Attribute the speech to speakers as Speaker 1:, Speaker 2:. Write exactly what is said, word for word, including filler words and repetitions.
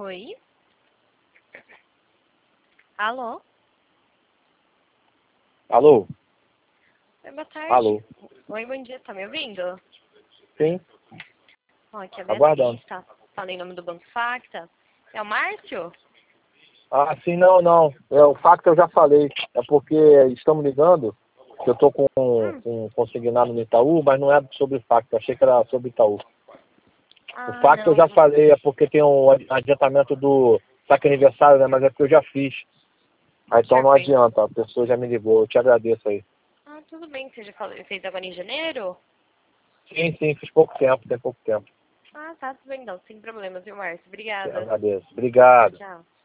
Speaker 1: Oi? Alô?
Speaker 2: Alô?
Speaker 1: Oi, boa tarde.
Speaker 2: Alô?
Speaker 1: Oi, bom dia, tá me ouvindo?
Speaker 2: Sim,
Speaker 1: Ó, aqui é a
Speaker 2: aguardando.
Speaker 1: Beatriz, tá? Falei em nome do Banco Facta. É o Márcio?
Speaker 2: Ah, sim, não, não. É, o facto eu já falei. É porque estamos ligando, que eu estou com,
Speaker 1: Hum.
Speaker 2: com consignado no Itaú, mas não é sobre facto. Eu achei que era sobre Itaú. O
Speaker 1: Ah,
Speaker 2: facto eu
Speaker 1: não.
Speaker 2: já falei, é porque tem um adiantamento do saque aniversário, né? Mas é porque eu já fiz. Ah, então não
Speaker 1: Perfeito.
Speaker 2: adianta, a pessoa já me ligou. Eu te agradeço aí.
Speaker 1: Ah, tudo bem, você já falou, fez agora em janeiro?
Speaker 2: Sim, sim, fiz pouco tempo, tem pouco tempo.
Speaker 1: Ah, tá, tudo bem, não, sem problemas, viu, Márcio?
Speaker 2: Te
Speaker 1: Obrigada.
Speaker 2: agradeço.
Speaker 1: Tchau,
Speaker 2: Obrigado.
Speaker 1: tchau.